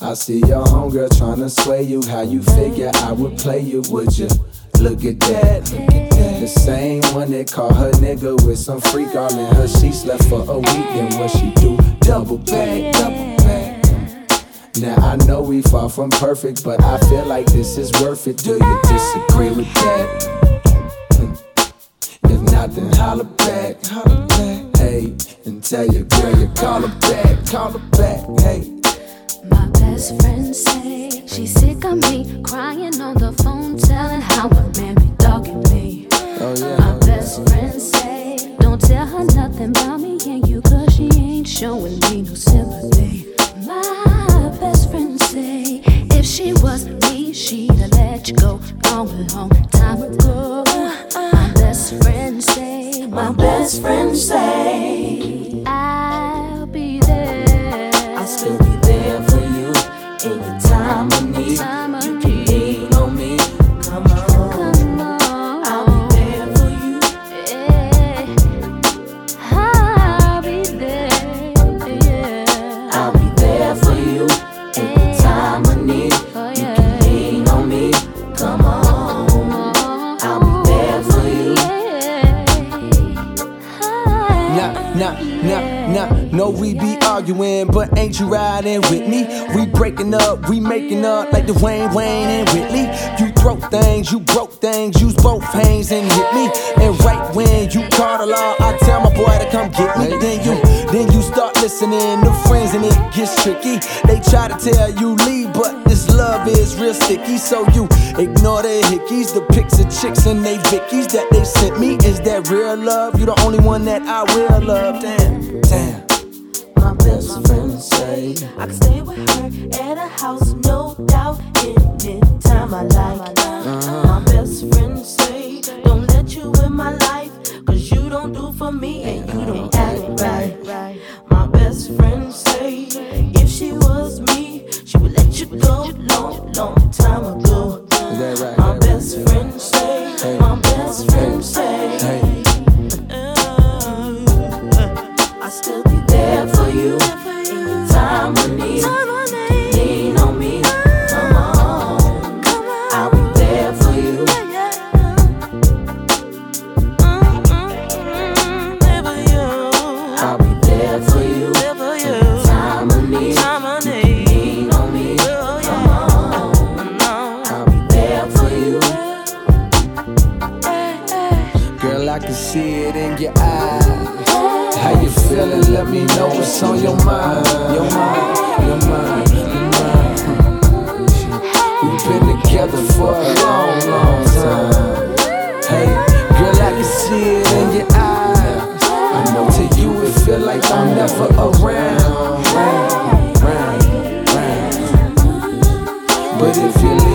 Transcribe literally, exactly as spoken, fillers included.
I see your homegirl tryna sway you. How you figure I would play you, would you? Look at that, look at that. The same one that caught her nigga with some freak all in her sheets. Left for a week, and what she do? Double back, double back. Now I know we far from perfect, but I feel like this is worth it. Do you disagree with that? If not, then holla back, holla back. Hey, and tell your girl you call her back, call her back, hey. My best friend say she sick of me, crying on the phone, telling how a man be dogging me. Oh, yeah, My oh, best yeah. friend say don't tell her nothing about me and you, cause she ain't showing me no sympathy. My best friend say if she was me, she'd have let you go long, long time ago. My best friend say, my best friend say I'll be there. I'll still be there for you in your time of need. Time of You can lean on me. Come on, Come on, I'll be there for you. yeah. I'll be there, yeah. I'll be there for you in your time of need. Oh, You yeah. can lean on me. Come on, I'll be there for you. Nah, nah, nah, nah, no, we be arguing, but ain't you riding with me? We breaking up, we making up like Dwayne, Wayne, and Whitley. You broke things, you broke things, use both hands and hit me. And right when you call the law, I tell my boy to come get me. Then you, then you start listening to friends and it gets tricky. They try to tell you leave, but this love is real sticky. So you ignore the hickeys, the pics of chicks and they vickies that they sent me. Is that real love? You the only one that I will love. Damn, damn. My best friend say I can stay with her at a house, no doubt, anytime I like. Uh-huh. My best friend say don't let you in my life, cause you don't do for me and you don't act right. My best friend say if she was me, she would let you go long, long time ago. Is that right? My That right? best friend say, Hey. my best friend say, Hey. I'll still be there for you in your time of need. Lean on me, come on, I'll be there for you. I'll be there for you in your time of need. Lean on me, come on, I'll be there for you. Girl, I can see it in your eyes. How you feeling? Let me know what's on your mind. Your mind, your mind, your mind. We've been together for a long, long time. Hey, girl, I can see it in your eyes. I know to you it feel like I'm never around, round, round, round. But if you leave